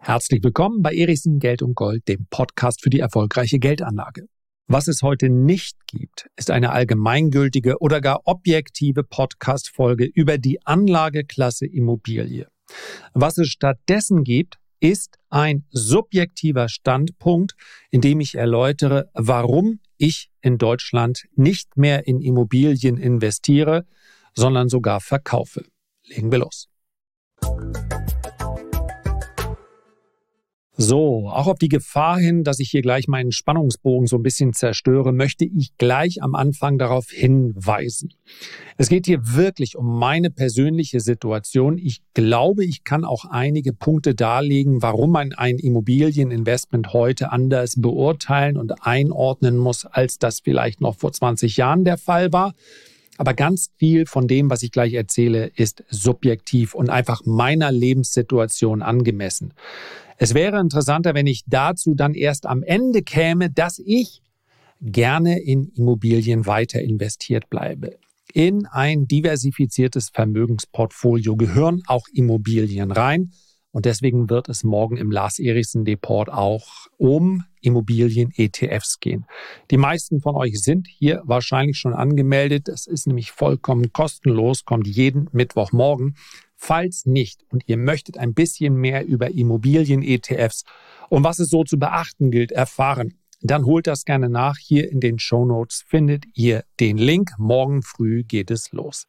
Herzlich willkommen bei Erichsen Geld und Gold, dem Podcast für die erfolgreiche Geldanlage. Was es heute nicht gibt, ist eine allgemeingültige oder gar objektive Podcast-Folge über die Anlageklasse Immobilie. Was es stattdessen gibt, ist ein subjektiver Standpunkt, in dem ich erläutere, warum ich in Deutschland nicht mehr in Immobilien investiere, sondern sogar verkaufe. Legen wir los. So, auch auf die Gefahr hin, dass ich hier gleich meinen Spannungsbogen so ein bisschen zerstöre, möchte ich gleich am Anfang darauf hinweisen. Es geht hier wirklich um meine persönliche Situation. Ich glaube, ich kann auch einige Punkte darlegen, warum man ein Immobilieninvestment heute anders beurteilen und einordnen muss, als das vielleicht noch vor 20 Jahren der Fall war. Aber ganz viel von dem, was ich gleich erzähle, ist subjektiv und einfach meiner Lebenssituation angemessen. Es wäre interessanter, wenn ich dazu dann erst am Ende käme, dass ich gerne in Immobilien weiter investiert bleibe. In ein diversifiziertes Vermögensportfolio gehören auch Immobilien rein. Und deswegen wird es morgen im Lars Erichsen Report auch um Immobilien-ETFs gehen. Die meisten von euch sind hier wahrscheinlich schon angemeldet. Das ist nämlich vollkommen kostenlos, kommt jeden Mittwochmorgen. Falls nicht und ihr möchtet ein bisschen mehr über Immobilien-ETFs und was es so zu beachten gilt erfahren, dann holt das gerne nach. Hier in den Shownotes findet ihr den Link. Morgen früh geht es los.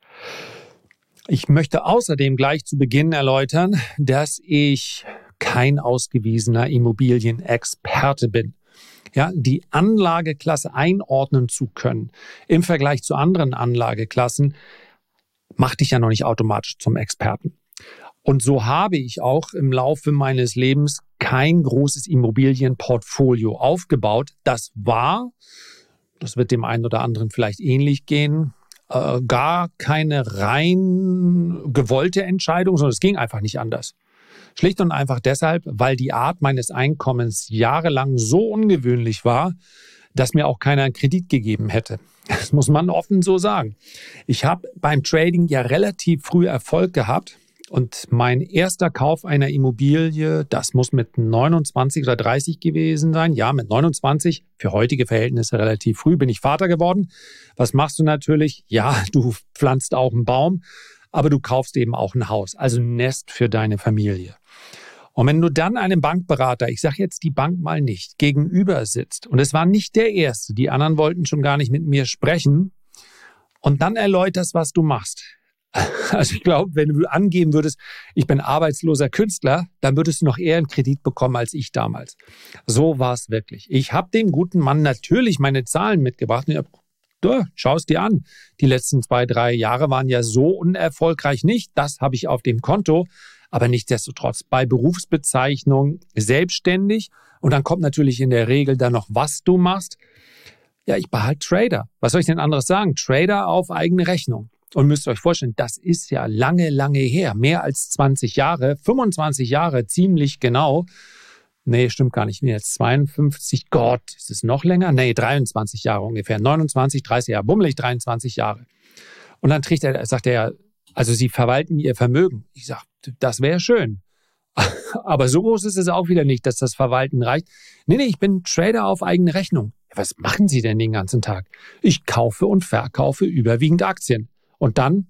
Ich möchte außerdem gleich zu Beginn erläutern, dass ich kein ausgewiesener Immobilienexperte bin. Ja, die Anlageklasse einordnen zu können im Vergleich zu anderen Anlageklassen macht dich ja noch nicht automatisch zum Experten. Und so habe ich auch im Laufe meines Lebens kein großes Immobilienportfolio aufgebaut. Das wird dem einen oder anderen vielleicht ähnlich gehen, gar keine rein gewollte Entscheidung, sondern es ging einfach nicht anders. Schlicht und einfach deshalb, weil die Art meines Einkommens jahrelang so ungewöhnlich war, dass mir auch keiner einen Kredit gegeben hätte. Das muss man offen so sagen. Ich habe beim Trading ja relativ früh Erfolg gehabt und mein erster Kauf einer Immobilie, das muss mit 29 oder 30 gewesen sein. Ja, mit 29, für heutige Verhältnisse relativ früh, bin ich Vater geworden. Was machst du natürlich? Ja, du pflanzt auch einen Baum, aber du kaufst eben auch ein Haus, also ein Nest für deine Familie. Und wenn du dann einem Bankberater, ich sage jetzt die Bank mal nicht, gegenüber sitzt, und es war nicht der Erste, die anderen wollten schon gar nicht mit mir sprechen, und dann erläuterst, was du machst. Also ich glaube, wenn du angeben würdest, ich bin arbeitsloser Künstler, dann würdest du noch eher einen Kredit bekommen als ich damals. So war es wirklich. Ich habe dem guten Mann natürlich meine Zahlen mitgebracht und ich habe, schau es dir an. Die letzten 2-3 Jahre waren ja so unerfolgreich nicht. Das habe ich auf dem Konto. Aber nichtsdestotrotz bei Berufsbezeichnung selbstständig. Und dann kommt natürlich in der Regel dann noch, was du machst. Ja, ich behalte Trader. Was soll ich denn anderes sagen? Trader auf eigene Rechnung. Und müsst ihr euch vorstellen, das ist ja lange, lange her. Mehr als 20 Jahre, 25 Jahre ziemlich genau. Nee, stimmt gar nicht. Ich bin jetzt 52. Gott, ist es noch länger? Nee, 23 Jahre ungefähr. 29, 30 Jahre. Bummelig 23 Jahre. Und dann sagt er ja, also Sie verwalten Ihr Vermögen. Ich sage, das wäre schön. Aber so groß ist es auch wieder nicht, dass das Verwalten reicht. Nee, ich bin Trader auf eigene Rechnung. Was machen Sie denn den ganzen Tag? Ich kaufe und verkaufe überwiegend Aktien. Und dann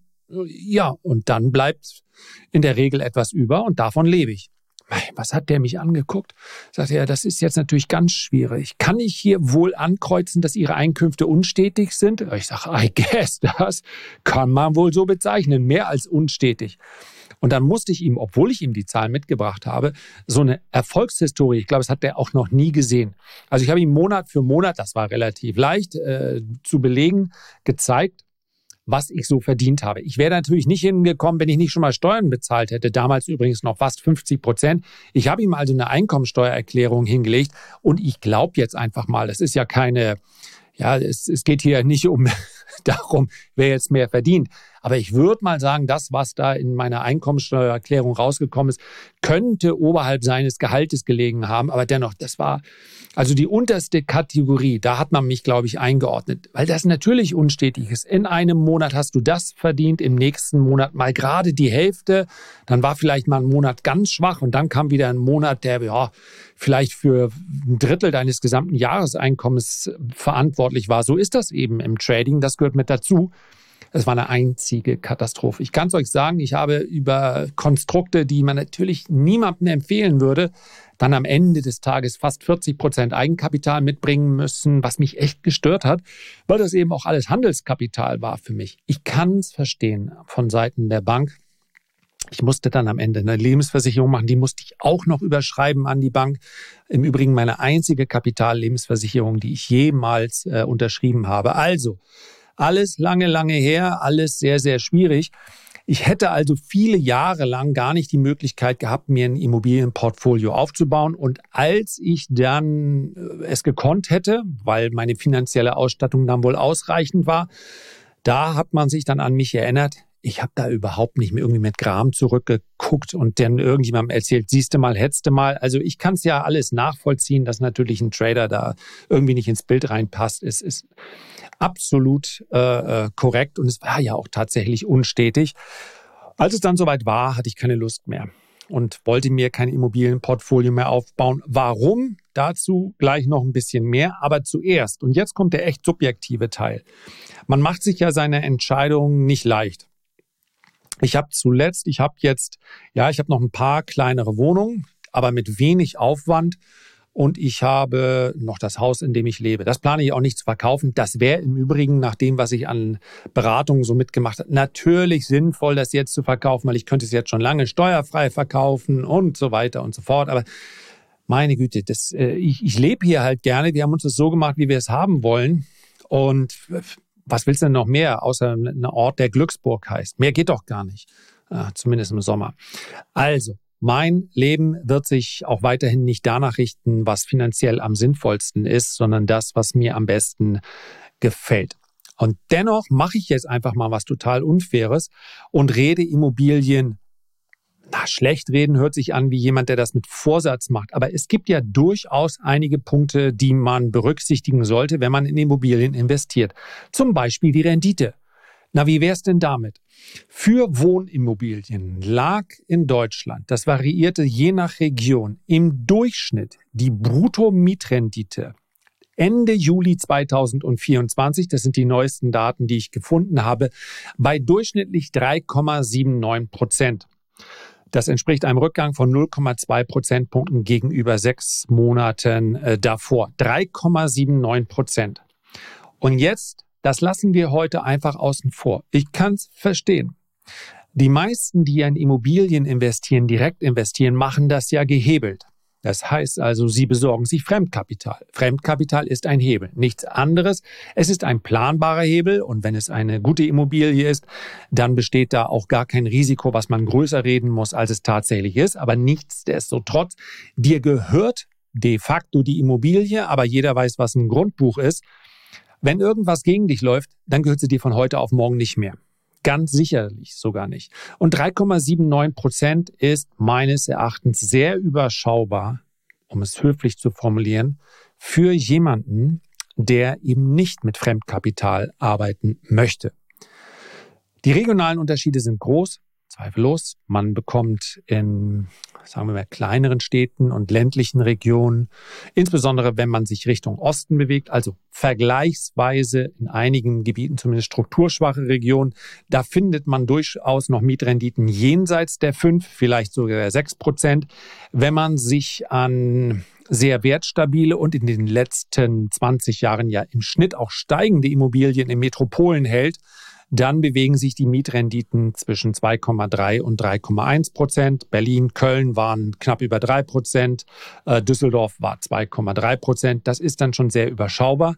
bleibt in der Regel etwas über und davon lebe ich. Was hat der mich angeguckt? Sagt er, das ist jetzt natürlich ganz schwierig. Kann ich hier wohl ankreuzen, dass Ihre Einkünfte unstetig sind? Ich sage, I guess, das kann man wohl so bezeichnen, mehr als unstetig. Und dann musste ich ihm, obwohl ich ihm die Zahlen mitgebracht habe, so eine Erfolgshistorie, ich glaube, das hat der auch noch nie gesehen. Also ich habe ihm Monat für Monat, das war relativ leicht zu belegen, gezeigt, was ich so verdient habe. Ich wäre natürlich nicht hingekommen, wenn ich nicht schon mal Steuern bezahlt hätte. Damals übrigens noch fast 50%. Ich habe ihm also eine Einkommensteuererklärung hingelegt und ich glaube jetzt einfach mal, es ist ja keine, es geht hier nicht darum, wer jetzt mehr verdient. Aber ich würde mal sagen, das, was da in meiner Einkommensteuererklärung rausgekommen ist, könnte oberhalb seines Gehaltes gelegen haben. Aber dennoch, das war also die unterste Kategorie. Da hat man mich, glaube ich, eingeordnet, weil das natürlich unstetig ist. In einem Monat hast du das verdient, im nächsten Monat mal gerade die Hälfte. Dann war vielleicht mal ein Monat ganz schwach und dann kam wieder ein Monat, der vielleicht für ein Drittel deines gesamten Jahreseinkommens verantwortlich war. So ist das eben im Trading. Das gehört mit dazu. Es war eine einzige Katastrophe. Ich kann es euch sagen, ich habe über Konstrukte, die man natürlich niemandem empfehlen würde, dann am Ende des Tages fast 40% Eigenkapital mitbringen müssen, was mich echt gestört hat, weil das eben auch alles Handelskapital war für mich. Ich kann es verstehen von Seiten der Bank. Ich musste dann am Ende eine Lebensversicherung machen, die musste ich auch noch überschreiben an die Bank. Im Übrigen meine einzige Kapitallebensversicherung, die ich jemals unterschrieben habe. Also, alles lange, lange her, alles sehr, sehr schwierig. Ich hätte also viele Jahre lang gar nicht die Möglichkeit gehabt, mir ein Immobilienportfolio aufzubauen. Und als ich dann es gekonnt hätte, weil meine finanzielle Ausstattung dann wohl ausreichend war, da hat man sich dann an mich erinnert. Ich habe da überhaupt nicht mehr irgendwie mit Gram zurückgeguckt und dann irgendjemandem erzählt, siehst du mal, hättest du mal. Also ich kann es ja alles nachvollziehen, dass natürlich ein Trader da irgendwie nicht ins Bild reinpasst. Es ist absolut korrekt und es war ja auch tatsächlich unstetig. Als es dann soweit war, hatte ich keine Lust mehr und wollte mir kein Immobilienportfolio mehr aufbauen. Warum? Dazu gleich noch ein bisschen mehr, aber zuerst, und jetzt kommt der echt subjektive Teil. Man macht sich ja seine Entscheidungen nicht leicht. Ich habe noch ein paar kleinere Wohnungen, aber mit wenig Aufwand. Und ich habe noch das Haus, in dem ich lebe. Das plane ich auch nicht zu verkaufen. Das wäre im Übrigen, nach dem, was ich an Beratungen so mitgemacht habe, natürlich sinnvoll, das jetzt zu verkaufen, weil ich könnte es jetzt schon lange steuerfrei verkaufen und so weiter und so fort. Aber meine Güte, ich lebe hier halt gerne. Wir haben uns das so gemacht, wie wir es haben wollen. Und was willst du denn noch mehr, außer ein Ort, der Glücksburg heißt? Mehr geht doch gar nicht, zumindest im Sommer. Also, mein Leben wird sich auch weiterhin nicht danach richten, was finanziell am sinnvollsten ist, sondern das, was mir am besten gefällt. Und dennoch mache ich jetzt einfach mal was total Unfaires und rede Immobilien. Schlecht reden hört sich an wie jemand, der das mit Vorsatz macht. Aber es gibt ja durchaus einige Punkte, die man berücksichtigen sollte, wenn man in Immobilien investiert. Zum Beispiel die Rendite. Wie wäre es denn damit? Für Wohnimmobilien lag in Deutschland, das variierte je nach Region, im Durchschnitt die Bruttomietrendite Ende Juli 2024, das sind die neuesten Daten, die ich gefunden habe, bei durchschnittlich 3,79%. Das entspricht einem Rückgang von 0,2 Prozentpunkten gegenüber 6 Monaten davor. 3,79%. Und jetzt, das lassen wir heute einfach außen vor. Ich kann es verstehen. Die meisten, die in Immobilien investieren, direkt investieren, machen das ja gehebelt. Das heißt also, sie besorgen sich Fremdkapital. Fremdkapital ist ein Hebel, nichts anderes. Es ist ein planbarer Hebel und wenn es eine gute Immobilie ist, dann besteht da auch gar kein Risiko, was man größer reden muss, als es tatsächlich ist. Aber nichtsdestotrotz, dir gehört de facto die Immobilie, aber jeder weiß, was ein Grundbuch ist. Wenn irgendwas gegen dich läuft, dann gehört sie dir von heute auf morgen nicht mehr. Ganz sicherlich sogar nicht. Und 3,79% ist meines Erachtens sehr überschaubar, um es höflich zu formulieren, für jemanden, der eben nicht mit Fremdkapital arbeiten möchte. Die regionalen Unterschiede sind groß, zweifellos. Man bekommt in, sagen wir mal, kleineren Städten und ländlichen Regionen, insbesondere wenn man sich Richtung Osten bewegt, also vergleichsweise in einigen Gebieten zumindest strukturschwache Regionen, da findet man durchaus noch Mietrenditen jenseits der 5, vielleicht sogar der 6%. Wenn man sich an sehr wertstabile und in den letzten 20 Jahren ja im Schnitt auch steigende Immobilien in Metropolen hält, dann bewegen sich die Mietrenditen zwischen 2,3 und 3,1%. Berlin, Köln waren knapp über 3%. Düsseldorf war 2,3%. Das ist dann schon sehr überschaubar.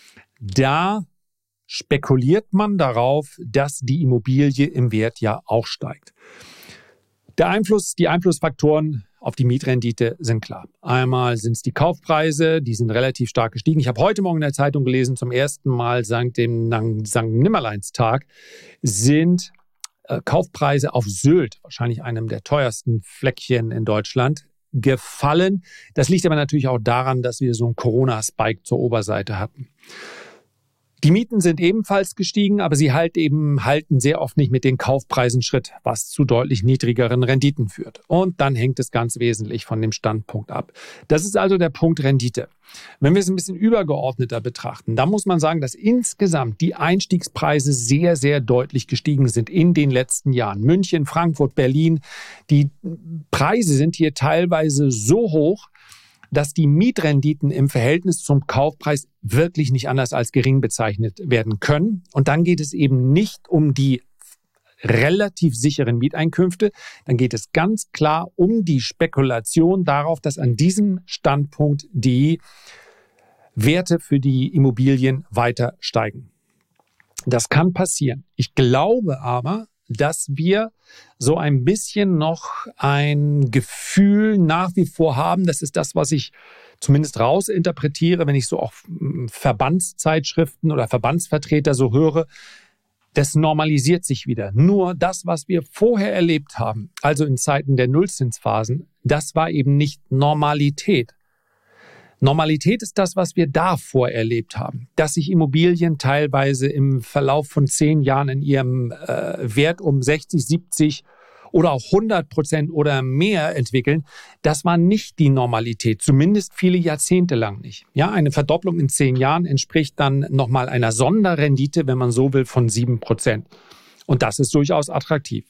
Da spekuliert man darauf, dass die Immobilie im Wert ja auch steigt. Die Einflussfaktoren auf die Mietrendite sind klar. Einmal sind es die Kaufpreise, die sind relativ stark gestiegen. Ich habe heute Morgen in der Zeitung gelesen, zum ersten Mal seit dem Sankt Nimmerleinstag sind Kaufpreise auf Sylt, wahrscheinlich einem der teuersten Fleckchen in Deutschland, gefallen. Das liegt aber natürlich auch daran, dass wir so einen Corona-Spike zur Oberseite hatten. Die Mieten sind ebenfalls gestiegen, aber sie halten sehr oft nicht mit den Kaufpreisen Schritt, was zu deutlich niedrigeren Renditen führt. Und dann hängt es ganz wesentlich von dem Standpunkt ab. Das ist also der Punkt Rendite. Wenn wir es ein bisschen übergeordneter betrachten, dann muss man sagen, dass insgesamt die Einstiegspreise sehr, sehr deutlich gestiegen sind in den letzten Jahren. München, Frankfurt, Berlin, die Preise sind hier teilweise so hoch, dass die Mietrenditen im Verhältnis zum Kaufpreis wirklich nicht anders als gering bezeichnet werden können. Und dann geht es eben nicht um die relativ sicheren Mieteinkünfte, dann geht es ganz klar um die Spekulation darauf, dass an diesem Standpunkt die Werte für die Immobilien weiter steigen. Das kann passieren. Ich glaube aber, dass wir so ein bisschen noch ein Gefühl nach wie vor haben. Das ist das, was ich zumindest rausinterpretiere, wenn ich so auch Verbandszeitschriften oder Verbandsvertreter so höre. Das normalisiert sich wieder. Nur das, was wir vorher erlebt haben, also in Zeiten der Nullzinsphasen, das war eben nicht Normalität. Normalität ist das, was wir davor erlebt haben, dass sich Immobilien teilweise im Verlauf von 10 Jahren in ihrem Wert um 60, 70 oder auch 100% oder mehr entwickeln. Das war nicht die Normalität, zumindest viele Jahrzehnte lang nicht. Ja, eine Verdopplung in 10 Jahren entspricht dann nochmal einer Sonderrendite, wenn man so will, von 7%. Und das ist durchaus attraktiv.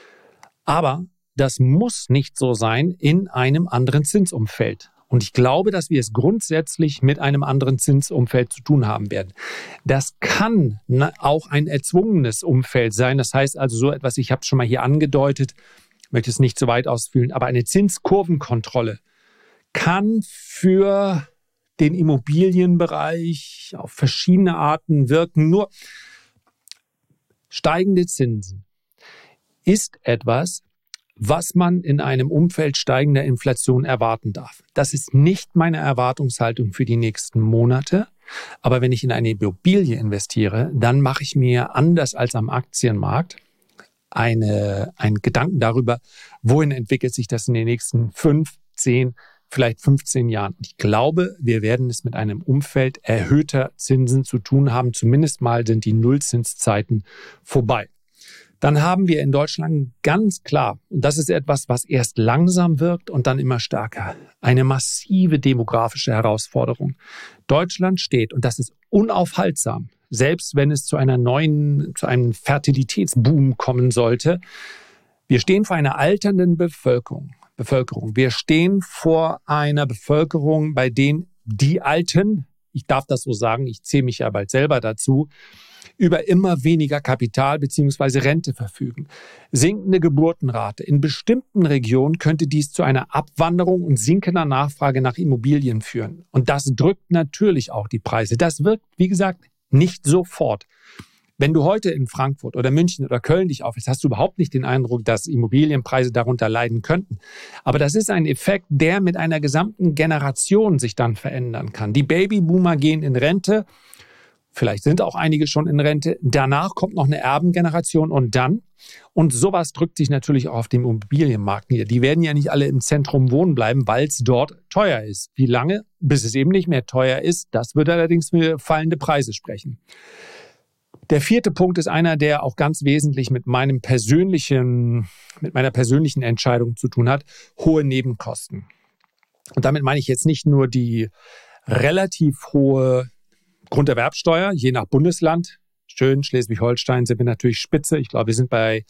Aber das muss nicht so sein in einem anderen Zinsumfeld. Und ich glaube, dass wir es grundsätzlich mit einem anderen Zinsumfeld zu tun haben werden. Das kann auch ein erzwungenes Umfeld sein. Das heißt also so etwas, ich habe es schon mal hier angedeutet, möchte es nicht zu weit ausführen, aber eine Zinskurvenkontrolle kann für den Immobilienbereich auf verschiedene Arten wirken. Nur steigende Zinsen ist etwas, was man in einem Umfeld steigender Inflation erwarten darf. Das ist nicht meine Erwartungshaltung für die nächsten Monate. Aber wenn ich in eine Immobilie investiere, dann mache ich mir anders als am Aktienmarkt einen Gedanken darüber, wohin entwickelt sich das in den nächsten 5, 10, vielleicht 15 Jahren. Und ich glaube, wir werden es mit einem Umfeld erhöhter Zinsen zu tun haben. Zumindest mal sind die Nullzinszeiten vorbei. Dann haben wir in Deutschland ganz klar, und das ist etwas, was erst langsam wirkt und dann immer stärker, eine massive demografische Herausforderung. Deutschland steht, und das ist unaufhaltsam, selbst wenn es zu einem Fertilitätsboom kommen sollte, wir stehen vor einer alternden Bevölkerung. Wir stehen vor einer Bevölkerung, bei denen die Alten, ich darf das so sagen, ich zähle mich ja bald selber dazu, über immer weniger Kapital bzw. Rente verfügen. Sinkende Geburtenrate. In bestimmten Regionen könnte dies zu einer Abwanderung und sinkender Nachfrage nach Immobilien führen. Und das drückt natürlich auch die Preise. Das wirkt, wie gesagt, nicht sofort. Wenn du heute in Frankfurt oder München oder Köln dich aufhältst, hast du überhaupt nicht den Eindruck, dass Immobilienpreise darunter leiden könnten. Aber das ist ein Effekt, der mit einer gesamten Generation sich dann verändern kann. Die Babyboomer gehen in Rente. Vielleicht sind auch einige schon in Rente. Danach kommt noch eine Erbengeneration und dann. Und sowas drückt sich natürlich auch auf dem Immobilienmarkt nieder. Die werden ja nicht alle im Zentrum wohnen bleiben, weil es dort teuer ist. Wie lange? Bis es eben nicht mehr teuer ist. Das würde allerdings für fallende Preise sprechen. Der 4. Punkt ist einer, der auch ganz wesentlich mit meiner persönlichen Entscheidung zu tun hat. Hohe Nebenkosten. Und damit meine ich jetzt nicht nur die relativ hohe Grunderwerbsteuer, je nach Bundesland. Schön, Schleswig-Holstein sind wir natürlich Spitze. Ich glaube, wir sind bei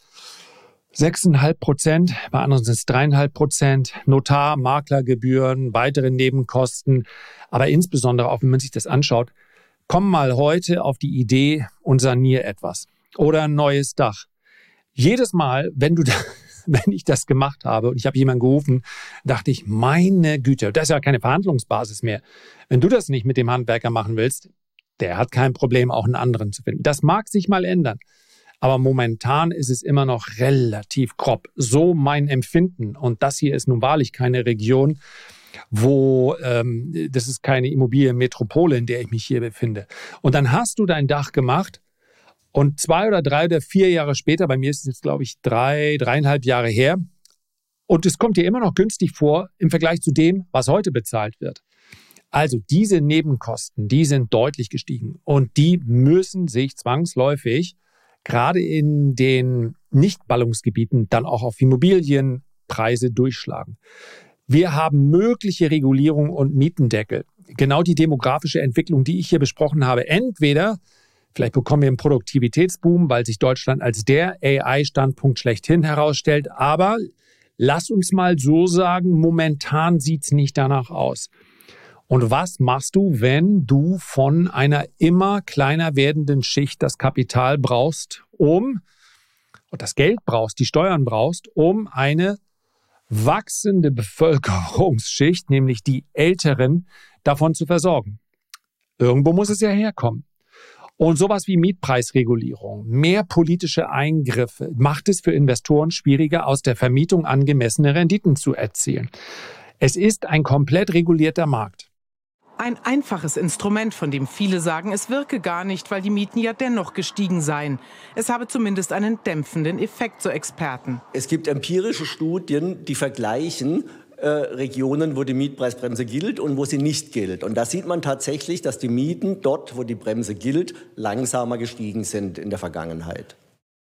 6,5%. Bei anderen sind es 3,5%. Notar, Maklergebühren, weitere Nebenkosten. Aber insbesondere auch, wenn man sich das anschaut, komm mal heute auf die Idee und sanier etwas. Oder ein neues Dach. Jedes Mal, wenn ich das gemacht habe und ich habe jemanden gerufen, dachte ich, meine Güte, das ist ja keine Verhandlungsbasis mehr. Wenn du das nicht mit dem Handwerker machen willst, der hat kein Problem, auch einen anderen zu finden. Das mag sich mal ändern. Aber momentan ist es immer noch relativ grob. So mein Empfinden. Und das hier ist nun wahrlich keine Region, das ist keine Immobilienmetropole, in der ich mich hier befinde. Und dann hast du dein Dach gemacht Und 2 oder 3 oder 4 Jahre später, bei mir ist es jetzt, glaube ich, 3,5 Jahre her, und es kommt dir immer noch günstig vor im Vergleich zu dem, was heute bezahlt wird. Also diese Nebenkosten, die sind deutlich gestiegen und die müssen sich zwangsläufig gerade in den Nicht-Ballungsgebieten dann auch auf Immobilienpreise durchschlagen. Wir haben mögliche Regulierung und Mietendeckel. Genau die demografische Entwicklung, die ich hier besprochen habe. Entweder, vielleicht bekommen wir einen Produktivitätsboom, weil sich Deutschland als der AI-Standpunkt schlechthin herausstellt. Aber lass uns mal so sagen, momentan sieht es nicht danach aus. Und was machst du, wenn du von einer immer kleiner werdenden Schicht das Kapital brauchst, und das Geld brauchst, die Steuern brauchst, um eine wachsende Bevölkerungsschicht, nämlich die Älteren, davon zu versorgen? Irgendwo muss es ja herkommen. Und sowas wie Mietpreisregulierung, mehr politische Eingriffe macht es für Investoren schwieriger, aus der Vermietung angemessene Renditen zu erzielen. Es ist ein komplett regulierter Markt. Ein einfaches Instrument, von dem viele sagen, es wirke gar nicht, weil die Mieten ja dennoch gestiegen seien. Es habe zumindest einen dämpfenden Effekt, so Experten. Es gibt empirische Studien, die vergleichen Regionen, wo die Mietpreisbremse gilt und wo sie nicht gilt. Und da sieht man tatsächlich, dass die Mieten dort, wo die Bremse gilt, langsamer gestiegen sind in der Vergangenheit.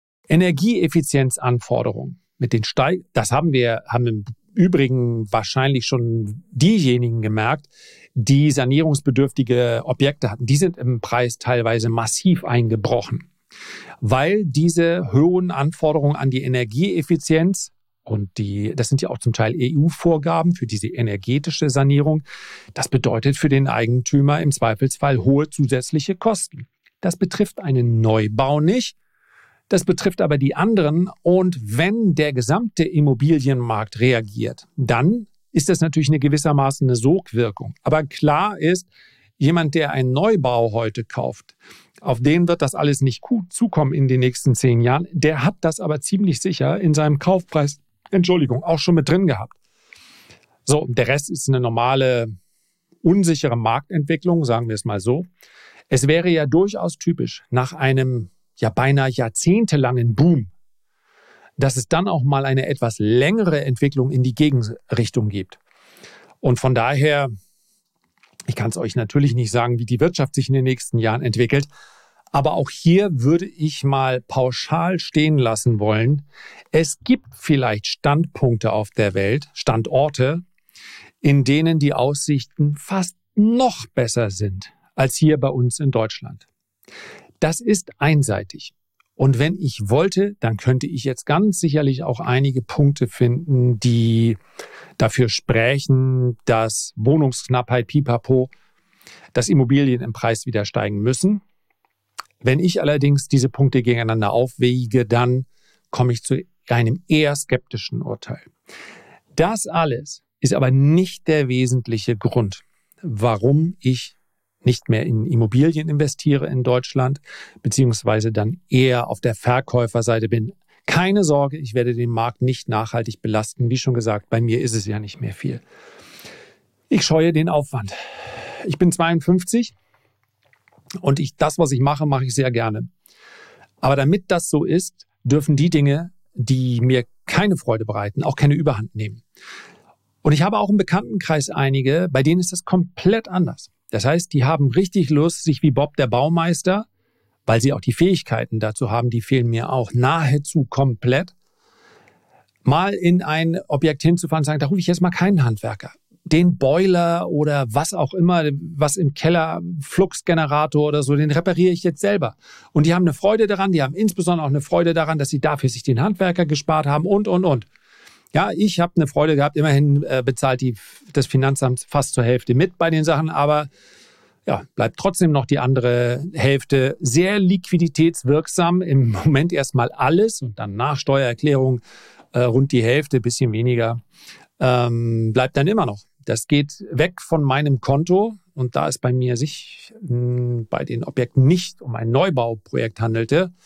Energieeffizienzanforderungen mit den das haben im Übrigen wahrscheinlich schon diejenigen gemerkt, die sanierungsbedürftige Objekte hatten. Die sind im Preis teilweise massiv eingebrochen, weil diese hohen Anforderungen an die Energieeffizienz und das sind ja auch zum Teil EU-Vorgaben für diese energetische Sanierung, das bedeutet für den Eigentümer im Zweifelsfall hohe zusätzliche Kosten. Das betrifft einen Neubau nicht. Das betrifft aber die anderen. Und wenn der gesamte Immobilienmarkt reagiert, dann ist das natürlich gewissermaßen eine Sogwirkung. Aber klar ist, jemand, der einen Neubau heute kauft, auf den wird das alles nicht gut zukommen in den nächsten 10 Jahren. Der hat das aber ziemlich sicher in seinem Kaufpreis, auch schon mit drin gehabt. So, der Rest ist eine normale, unsichere Marktentwicklung, sagen wir es mal so. Es wäre ja durchaus typisch nach einem beinahe jahrzehntelangen Boom, dass es dann auch mal eine etwas längere Entwicklung in die Gegenrichtung gibt. Und von daher, ich kann es euch natürlich nicht sagen, wie die Wirtschaft sich in den nächsten Jahren entwickelt, aber auch hier würde ich mal pauschal stehen lassen wollen. Es gibt vielleicht Standpunkte auf der Welt, Standorte, in denen die Aussichten fast noch besser sind als hier bei uns in Deutschland. Das ist einseitig. Und wenn ich wollte, dann könnte ich jetzt ganz sicherlich auch einige Punkte finden, die dafür sprechen, dass Wohnungsknappheit, pipapo, dass Immobilien im Preis wieder steigen müssen. Wenn ich allerdings diese Punkte gegeneinander aufwiege, dann komme ich zu einem eher skeptischen Urteil. Das alles ist aber nicht der wesentliche Grund, warum ich nicht mehr in Immobilien investiere in Deutschland, beziehungsweise dann eher auf der Verkäuferseite bin. Keine Sorge, ich werde den Markt nicht nachhaltig belasten. Wie schon gesagt, bei mir ist es ja nicht mehr viel. Ich scheue den Aufwand. Ich bin 52 und das, was ich mache, mache ich sehr gerne. Aber damit das so ist, dürfen die Dinge, die mir keine Freude bereiten, auch keine Überhand nehmen. Und ich habe auch im Bekanntenkreis einige, bei denen ist das komplett anders. Das heißt, die haben richtig Lust, sich wie Bob der Baumeister, weil sie auch die Fähigkeiten dazu haben, die fehlen mir auch nahezu komplett, mal in ein Objekt hinzufahren und sagen, da rufe ich jetzt mal keinen Handwerker. Den Boiler oder was auch immer, was im Keller, Fluxgenerator oder so, den repariere ich jetzt selber. Und die haben eine Freude daran, die haben insbesondere auch eine Freude daran, dass sie dafür sich den Handwerker gespart haben und. Ja, ich habe eine Freude gehabt, immerhin bezahlt das Finanzamt fast zur Hälfte mit bei den Sachen, aber ja, bleibt trotzdem noch die andere Hälfte sehr liquiditätswirksam. Im Moment erstmal alles und dann nach Steuererklärung rund die Hälfte, bisschen weniger, bleibt dann immer noch. Das geht weg von meinem Konto und da es bei mir sich bei den Objekten nicht um ein Neubauprojekt handelte,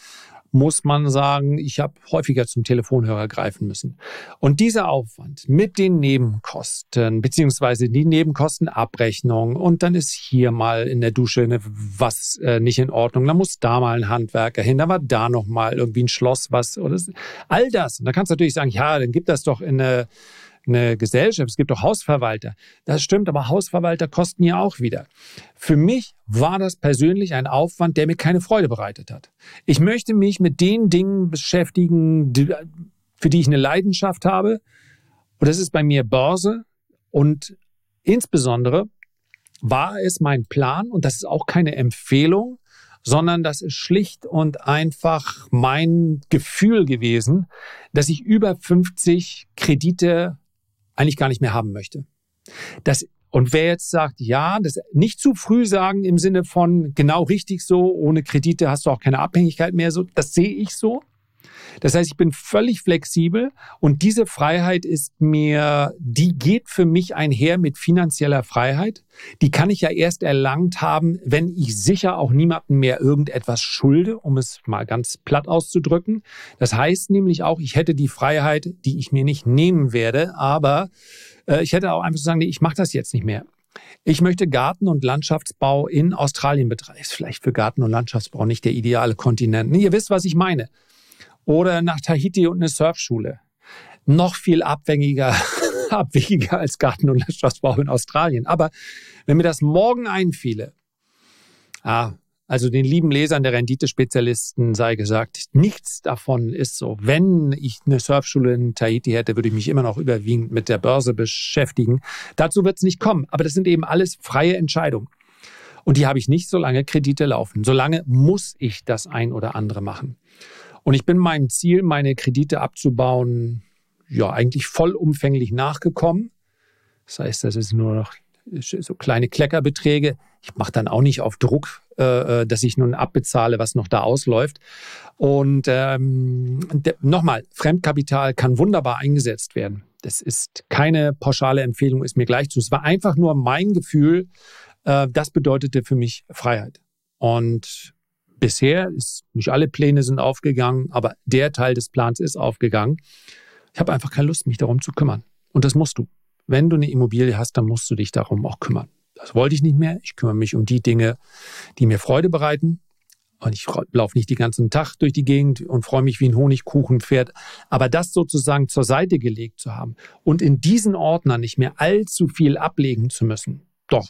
muss man sagen, ich habe häufiger zum Telefonhörer greifen müssen. Und dieser Aufwand mit den Nebenkosten, beziehungsweise die Nebenkostenabrechnung, und dann ist hier mal in der Dusche was nicht in Ordnung, dann muss da mal ein Handwerker hin, dann war da noch mal irgendwie ein Schloss oder all das. Und da kannst du natürlich sagen, ja, dann gibt das doch in eine Gesellschaft, es gibt doch Hausverwalter. Das stimmt, aber Hausverwalter kosten ja auch wieder. Für mich war das persönlich ein Aufwand, der mir keine Freude bereitet hat. Ich möchte mich mit den Dingen beschäftigen, für die ich eine Leidenschaft habe. Und das ist bei mir Börse. Und insbesondere war es mein Plan, und das ist auch keine Empfehlung, sondern das ist schlicht und einfach mein Gefühl gewesen, dass ich über 50 Kredite eigentlich gar nicht mehr haben möchte. Und wer jetzt sagt, ja, das nicht zu früh sagen im Sinne von genau richtig so, ohne Kredite hast du auch keine Abhängigkeit mehr, so, das sehe ich so. Das heißt, ich bin völlig flexibel und diese Freiheit die geht für mich einher mit finanzieller Freiheit. Die kann ich ja erst erlangt haben, wenn ich sicher auch niemandem mehr irgendetwas schulde, um es mal ganz platt auszudrücken. Das heißt nämlich auch, ich hätte die Freiheit, die ich mir nicht nehmen werde, aber ich hätte auch einfach zu sagen, nee, ich mache das jetzt nicht mehr. Ich möchte Garten- und Landschaftsbau in Australien betreiben. Ist vielleicht für Garten- und Landschaftsbau nicht der ideale Kontinent. Nee, ihr wisst, was ich meine. Oder nach Tahiti und eine Surfschule. Noch viel abwegiger als Garten- und Landschaftsbau in Australien. Aber wenn mir das morgen einfiele, also den lieben Lesern der Renditespezialisten sei gesagt, nichts davon ist so. Wenn ich eine Surfschule in Tahiti hätte, würde ich mich immer noch überwiegend mit der Börse beschäftigen. Dazu wird es nicht kommen. Aber das sind eben alles freie Entscheidungen. Und die habe ich nicht, solange Kredite laufen. Solange muss ich das ein oder andere machen. Und ich bin meinem Ziel, meine Kredite abzubauen, ja, eigentlich vollumfänglich nachgekommen. Das heißt, das ist nur noch so kleine Kleckerbeträge. Ich mache dann auch nicht auf Druck, dass ich nun abbezahle, was noch da ausläuft. Und nochmal, Fremdkapital kann wunderbar eingesetzt werden. Das ist keine pauschale Empfehlung, ist mir gleich zu. Es war einfach nur mein Gefühl, das bedeutete für mich Freiheit. Und bisher ist, nicht alle Pläne sind aufgegangen, aber der Teil des Plans ist aufgegangen. Ich habe einfach keine Lust, mich darum zu kümmern. Und das musst du. Wenn du eine Immobilie hast, dann musst du dich darum auch kümmern. Das wollte ich nicht mehr. Ich kümmere mich um die Dinge, die mir Freude bereiten. Und ich laufe nicht den ganzen Tag durch die Gegend und freue mich wie ein Honigkuchenpferd. Aber das sozusagen zur Seite gelegt zu haben und in diesen Ordnern nicht mehr allzu viel ablegen zu müssen. Doch,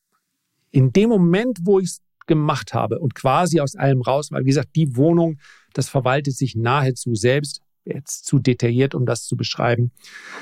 in dem Moment, wo ich es gemacht habe und quasi aus allem raus, weil wie gesagt, die Wohnung, das verwaltet sich nahezu selbst, jetzt zu detailliert, um das zu beschreiben.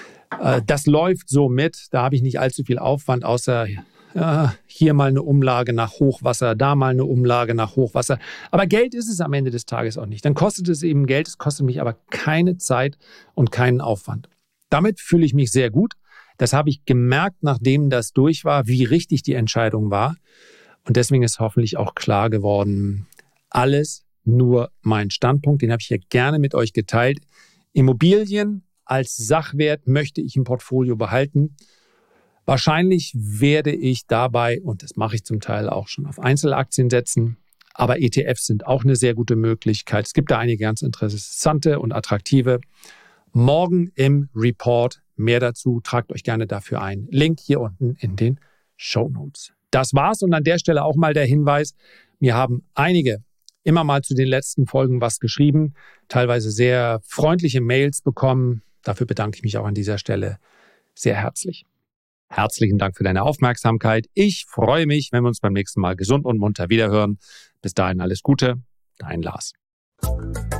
Das läuft so mit, da habe ich nicht allzu viel Aufwand, außer hier mal eine Umlage nach Hochwasser, da mal eine Umlage nach Hochwasser. Aber Geld ist es am Ende des Tages auch nicht. Dann kostet es eben Geld, es kostet mich aber keine Zeit und keinen Aufwand. Damit fühle ich mich sehr gut. Das habe ich gemerkt, nachdem das durch war, wie richtig die Entscheidung war. Und deswegen ist hoffentlich auch klar geworden, alles nur mein Standpunkt, den habe ich hier gerne mit euch geteilt. Immobilien als Sachwert möchte ich im Portfolio behalten. Wahrscheinlich werde ich dabei, und das mache ich zum Teil auch schon, auf Einzelaktien setzen. Aber ETFs sind auch eine sehr gute Möglichkeit. Es gibt da einige ganz interessante und attraktive. Morgen im Report mehr dazu. Tragt euch gerne dafür ein. Link hier unten in den Shownotes. Das war's und an der Stelle auch mal der Hinweis. Mir haben einige immer mal zu den letzten Folgen was geschrieben, teilweise sehr freundliche Mails bekommen. Dafür bedanke ich mich auch an dieser Stelle sehr herzlich. Herzlichen Dank für deine Aufmerksamkeit. Ich freue mich, wenn wir uns beim nächsten Mal gesund und munter wiederhören. Bis dahin alles Gute, dein Lars.